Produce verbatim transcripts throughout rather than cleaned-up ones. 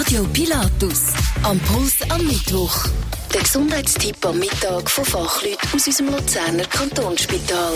Radio Pilatus. Am Puls am Mittwoch. Der Gesundheitstipp am Mittag von Fachleuten aus unserem Luzerner Kantonsspital.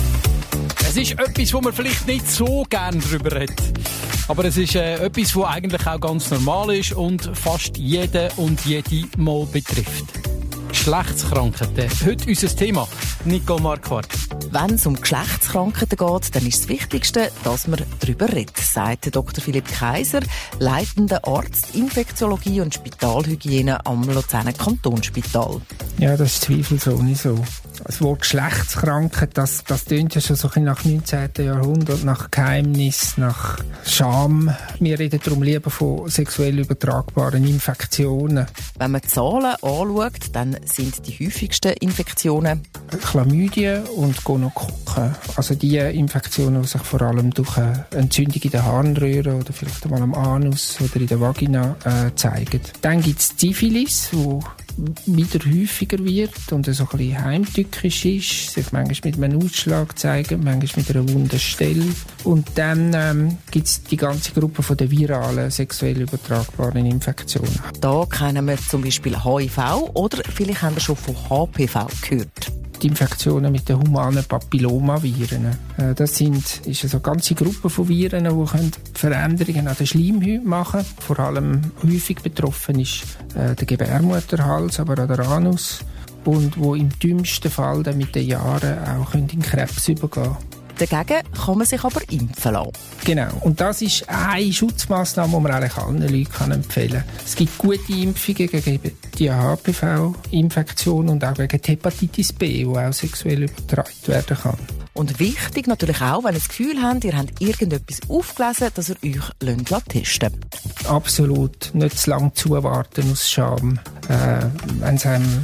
Es ist etwas, wo man vielleicht nicht so gerne darüber redet. Aber es ist äh, etwas, was eigentlich auch ganz normal ist und fast jeden und jede mal betrifft. Geschlechtskrankheiten. Heute unser Thema. Nicole Marquardt. Wenn es um Geschlechtskrankheiten geht, dann ist das Wichtigste, dass man darüber redet, sagt Doktor Philipp Kaiser, leitender Arzt Infektiologie und Spitalhygiene am Luzerner Kantonsspital. Ja, das ist zweifelsohne so. Das Wort Geschlechtskrankheit, das, das tönt ja schon so ein nach neunzehnten Jahrhundert, nach Geheimnis, nach Scham. Wir reden darum lieber von sexuell übertragbaren Infektionen. Wenn man die Zahlen anschaut, dann sind die häufigsten Infektionen Chlamydien und Gonokokken. Also die Infektionen, die sich vor allem durch eine Entzündung in der Harnröhre oder vielleicht einmal am Anus oder in der Vagina äh, zeigen. Dann gibt es Syphilis, wo wieder häufiger wird und so ein bisschen heimtückisch ist, sich manchmal mit einem Ausschlag zeigen, manchmal mit einer wunden Stelle. Und dann ähm, gibt es die ganze Gruppe von den viralen, sexuell übertragbaren Infektionen. Da kennen wir zum Beispiel H I V oder vielleicht haben wir schon von H P V gehört. Die Infektionen mit den humanen Papillomaviren. Äh, das sind, ist eine ganze Gruppe von Viren, die Veränderungen an der Schleimhaut machen können. Vor allem häufig betroffen ist äh, der Gebärmutterhals, aber auch der Anus. Und wo im dümmsten Fall dann mit den Jahren auch in Krebs übergehen können. Dagegen kann man sich aber impfen lassen. Genau. Und das ist eine Schutzmaßnahme, die man eigentlich allen Leuten empfehlen kann. Es gibt gute Impfungen gegen die H P V-Infektion und auch gegen die Hepatitis B, die auch sexuell übertragen werden kann. Und wichtig natürlich auch, wenn ihr das Gefühl habt, ihr habt irgendetwas aufgelesen, dass ihr euch testen lasst. Absolut. Nicht zu lange zuwarten aus Scham. Äh, wenn es einem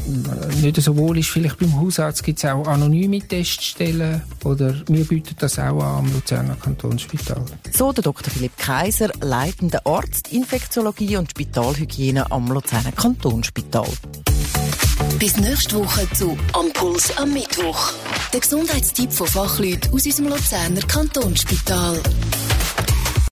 nicht so wohl ist, vielleicht beim Hausarzt gibt es auch anonyme Teststellen oder wir bieten das auch an am Luzerner Kantonsspital. So der Doktor Philipp Kaiser, leitender Arzt Infektiologie und Spitalhygiene am Luzerner Kantonsspital. Bis nächste Woche zu Am Puls am Mittwoch. Der Gesundheitstipp von Fachleuten aus unserem Luzerner Kantonsspital.